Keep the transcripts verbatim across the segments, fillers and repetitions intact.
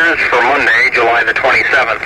temperatures for Monday, July the twenty-seventh.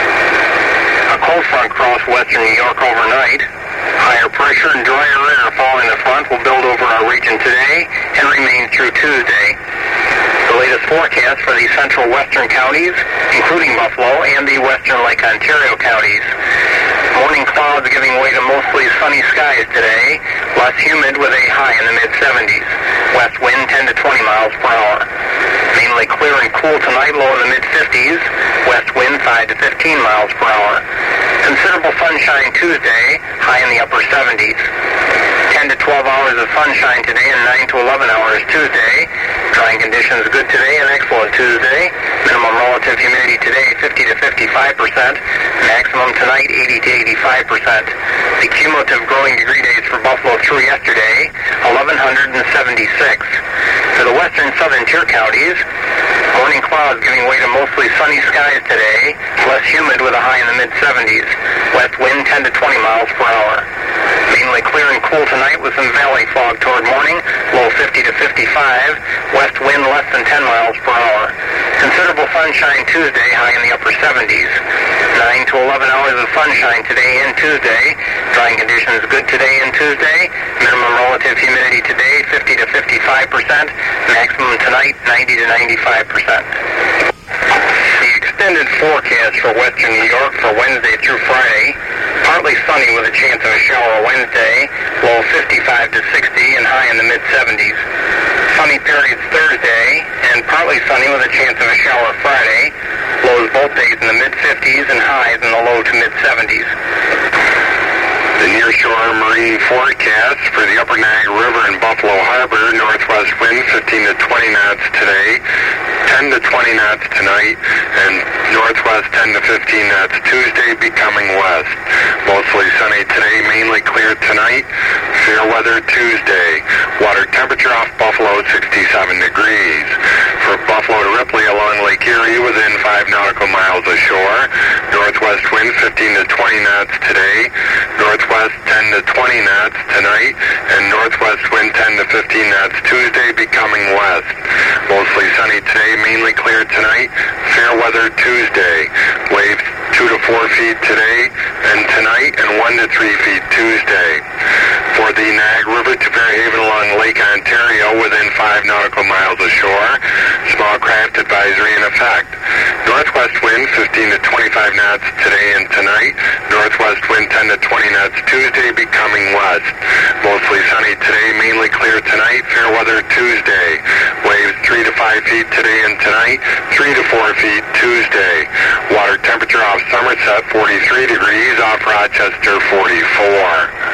A cold front crossed western New York overnight. Higher pressure and drier air following the front will build over our region today and remain through Tuesday. The latest forecast for the central western counties, including Buffalo and the western Lake Ontario counties. Morning clouds giving way to mostly sunny skies today, less humid with a high in the mid seventies. West wind ten to twenty miles per hour. Mainly clear and cool tonight, low in the mid fifties. West wind five to fifteen miles per hour. Considerable sunshine Tuesday, high in the upper seventies. ten to twelve hours of sunshine today and nine to eleven hours Tuesday. Drying conditions good today and excellent Tuesday. Minimum relative humidity today fifty to fifty-five percent. Maximum tonight eighty to eighty-five percent. The cumulative growing degree days for Buffalo through yesterday, eleven seventy-six. For the western southern tier counties, morning clouds giving way to mostly sunny skies today, less humid with a high in the mid seventies. West wind ten to twenty miles per hour. Mainly clear and cool tonight with some valley fog toward morning, low fifty to fifty-five. West wind less than ten miles per hour. Considerable sunshine Tuesday, high in the upper seventies. nine to eleven hours of sunshine today and Tuesday. Drying conditions good today and Tuesday. Minimum relative humidity today fifty to fifty-five percent. Maximum tonight ninety to ninety-five percent. The extended forecast for western New York for Wednesday through Friday. Partly sunny with a chance of a shower Wednesday. Low fifty-five to sixty and high in the mid seventies. Sunny periods Thursday and partly sunny with a chance of a shower Friday. Lows both days in the mid fifties and highs in the low to mid seventies. The nearshore marine forecast for the upper Niagara River and Buffalo Harbor, northwest wind fifteen to twenty knots today, ten to twenty knots tonight, and northwest ten to fifteen knots Tuesday, becoming west. Mostly sunny today, mainly clear tonight. Fair weather Tuesday. Water temperature off Buffalo sixty-seven degrees. For Buffalo to Ripley along Lake Erie within five nautical miles ashore, northwest wind fifteen to twenty knots today, northwest ten to twenty knots tonight, and northwest wind ten to fifteen knots Tuesday, becoming west. Mostly sunny today, mainly clear tonight. Fair weather Tuesday. Waves two to four feet today and tonight, and one to three feet Tuesday. For the Niagara River to Fairhaven along Lake Ontario within five nautical miles ashore, small craft advisory in effect. Northwest wind fifteen to twenty-five knots today and tonight. Northwest wind ten to twenty knots Tuesday, becoming west. Mostly sunny today, mainly clear tonight. Fair weather Tuesday. Waves three to five feet today and tonight. three to four feet Tuesday. Water temperature off Somerset forty-three degrees, off Rochester forty-four.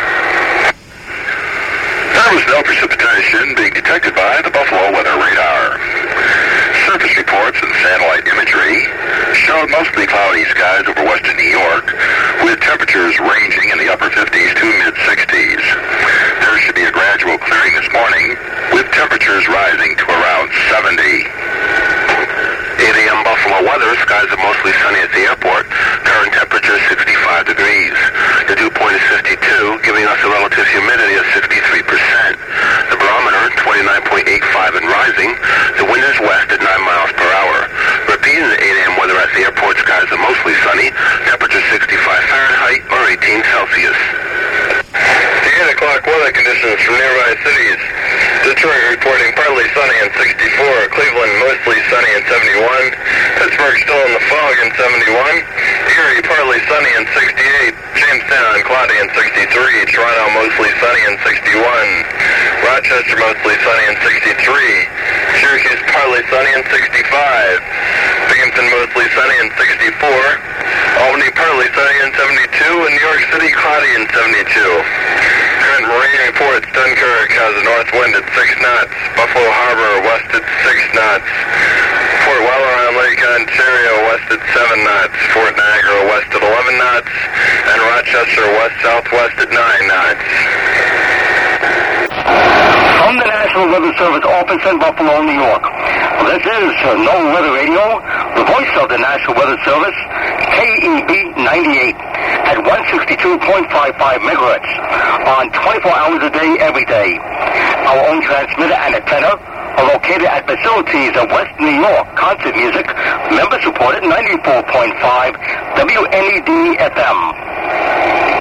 There was no precipitation being detected by the Buffalo Weather Radar. Surface reports and satellite imagery showed mostly cloudy skies over western New York, with temperatures ranging in the upper fifties to mid sixties. There should be a gradual clearing this morning, with temperatures rising to around seventy. eight a.m. Buffalo weather, skies are mostly sunny at the airport. Current temperature sixty-five degrees. The dew point is fifty-two, giving us a relative humidity of sixty-three percent. The barometer twenty-nine point eight five and rising. The wind is west at nine miles per hour. Repeating the eight a.m. weather at the airport, skies are mostly sunny. Temperature sixty-five Fahrenheit or eighteen Celsius. The eight o'clock weather conditions from nearby cities. Detroit reporting partly sunny and sixty-four. Cleveland mostly sunny and seventy-one. Pittsburgh still in the fog and seventy-one. Erie partly sunny and sixty-eight. Jamestown cloudy and sixty-three. Toronto mostly sunny and sixty-one. Rochester mostly sunny and sixty-three. Syracuse partly sunny and sixty-five. Binghamton mostly sunny and sixty-four. Albany partly sunny and seventy-two. And New York City cloudy and seventy-two. Current marine reports Dunkirk has a north wind at six knots. Buffalo Harbor west at six knots. Fort Weller on Lake Ontario west at seven knots. Fort Niagara west at eleven knots. And Rochester west-southwest at nine knots. From the National Weather Service office in Buffalo, New York, this is uh, NOAA Weather Radio, the voice of the National Weather Service, K E B ninety-eight at one sixty-two point five five megahertz on twenty-four hours a day, every day. Our own transmitter and antenna are located at facilities of West New York Concert Music, member supported ninety-four point five W N E D F M.